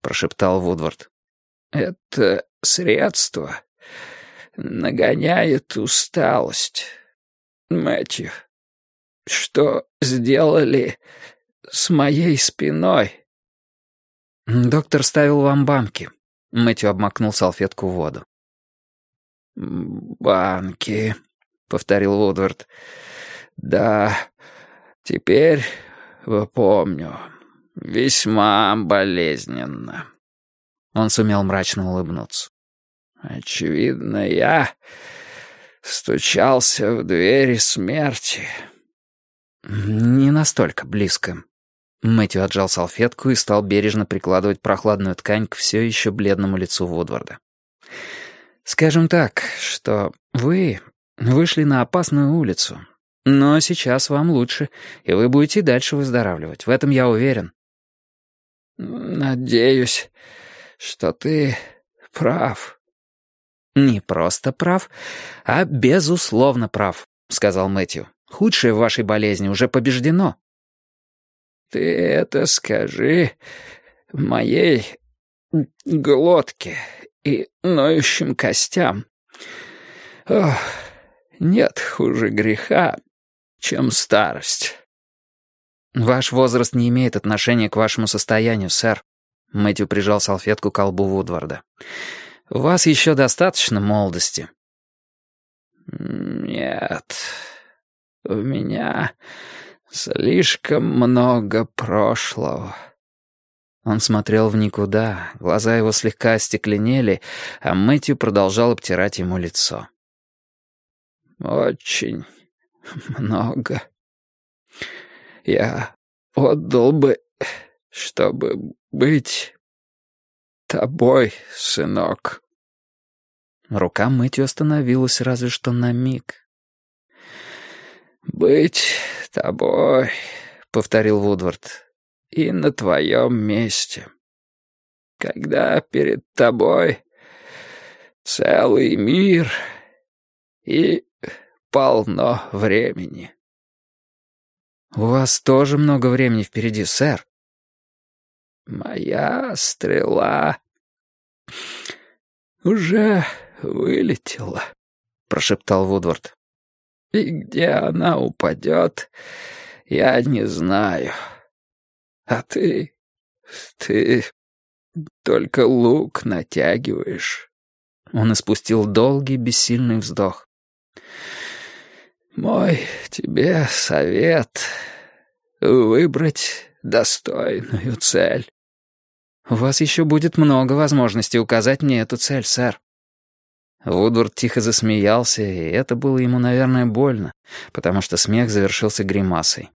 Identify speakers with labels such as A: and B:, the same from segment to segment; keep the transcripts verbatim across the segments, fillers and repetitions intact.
A: прошептал Вудвард. «Это средство нагоняет усталость. Мэтью, что сделали с моей спиной?»
B: «Доктор ставил вам банки». Мэтью обмакнул салфетку в воду.
A: «Банки», — повторил Вудвард. «Да, теперь помню. Весьма болезненно».
B: Он сумел мрачно улыбнуться.
A: «Очевидно, я стучался в двери смерти».
B: «Не настолько близко». Мэтью отжал салфетку и стал бережно прикладывать прохладную ткань к все еще бледному лицу Вудварда. «Скажем так, что вы вышли на опасную улицу, но сейчас вам лучше, и вы будете дальше выздоравливать. В этом я уверен».
A: «Надеюсь, что ты прав».
B: «Не просто прав, а безусловно прав», — сказал Мэтью. «Худшее в вашей болезни уже побеждено».
A: «Ты это скажи моей глотке и ноющим костям. Ох, нет хуже греха, чем старость».
B: «Ваш возраст не имеет отношения к вашему состоянию, сэр». Мэтью прижал салфетку к колбу Вудварда. «У вас еще достаточно молодости».
A: «Нет, у меня слишком много прошлого».
B: Он смотрел в никуда, глаза его слегка остекленели, а Мэтью продолжал обтирать ему лицо.
A: «Очень много. Я отдал бы, чтобы быть тобой, сынок».
B: Рука Мэтью остановилась разве что на миг.
A: «Быть тобой», — повторил Вудвард, — «и на твоем месте. Когда перед тобой целый мир и полно времени».
B: «У вас тоже много времени впереди, сэр».
A: «Моя стрела уже вылетела», — прошептал Вудвард. «И где она упадет, я не знаю. А ты... ты только лук натягиваешь».
B: Он испустил долгий бессильный вздох.
A: «Мой тебе совет — выбрать достойную цель».
B: «У вас еще будет много возможностей указать мне эту цель, сэр». Вудвард тихо засмеялся, и это было ему, наверное, больно, потому что смех завершился гримасой.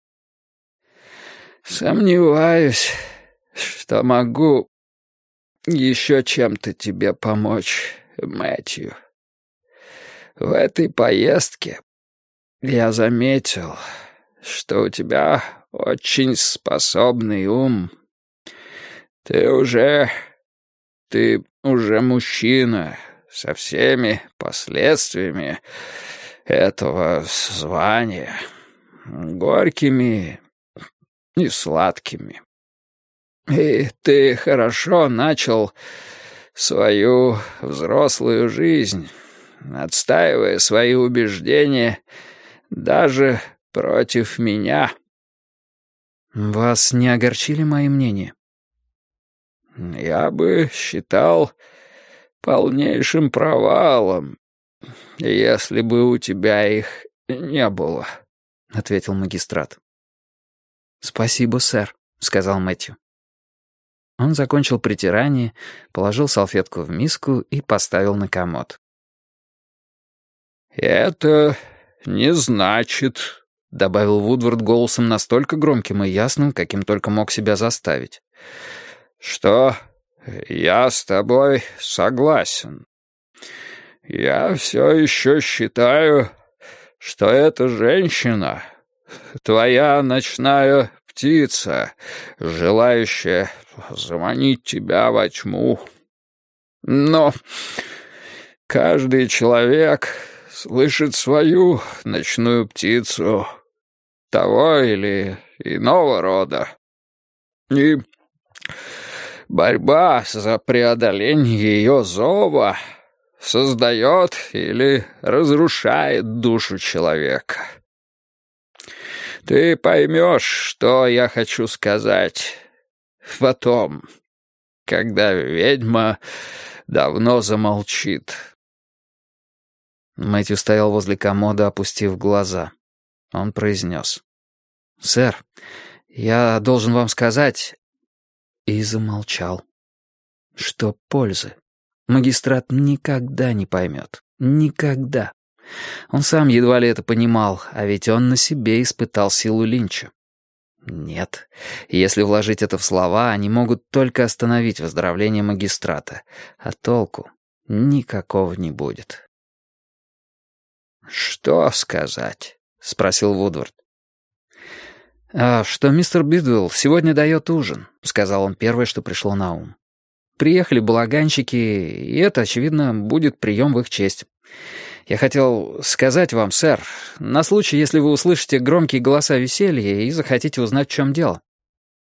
A: «Сомневаюсь, что могу еще чем-то тебе помочь, Мэтью. В этой поездке я заметил, что у тебя очень способный ум. Ты уже... ты уже мужчина со всеми последствиями этого звания, горькими и сладкими. И ты хорошо начал свою взрослую жизнь, отстаивая свои убеждения даже против меня».
B: «Вас не огорчили мои мнения?»
A: «Я бы считал полнейшим провалом, если бы у тебя их не было», — ответил магистрат.
B: «Спасибо, сэр», — сказал Мэтью. Он закончил притирание, положил салфетку в миску и поставил на комод.
A: «Это не значит», — добавил Вудвард голосом настолько громким и ясным, каким только мог себя заставить, «что я с тобой согласен. Я все еще считаю, что эта женщина — твоя ночная птица, желающая заманить тебя во тьму. Но каждый человек слышит свою ночную птицу того или иного рода. И Борьба за преодоление ее зова создает или разрушает душу человека. Ты поймешь, что я хочу сказать потом, когда ведьма давно замолчит».
B: Мэтью стоял возле комода, опустив глаза. Он произнес: «Сэр, я должен вам сказать...» И замолчал. «Что пользы? Магистрат никогда не поймет. Никогда. Он сам едва ли это понимал, а ведь он на себе испытал силу Линча. Нет, если вложить это в слова, они могут только остановить выздоровление магистрата, а толку никакого не будет».
A: «Что сказать?» — спросил Вудвард.
B: «А, что мистер Бидвелл сегодня дает ужин», — сказал он первое, что пришло на ум. «Приехали балаганщики, и это, очевидно, будет прием в их честь. Я хотел сказать вам, сэр, на случай, если вы услышите громкие голоса веселья и захотите узнать, в чем дело.